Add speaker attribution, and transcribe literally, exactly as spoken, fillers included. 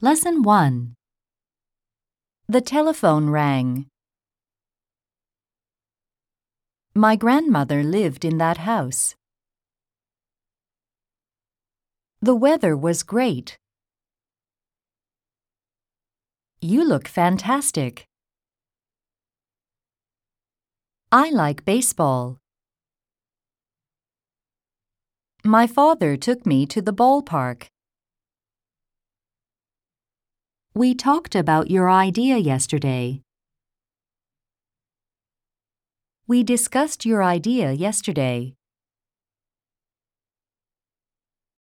Speaker 1: Lesson one. The telephone rang. My grandmother lived in that house. The weather was great. You look fantastic. I like baseball. My father took me to the ballpark. We talked about your idea yesterday. We discussed your idea yesterday.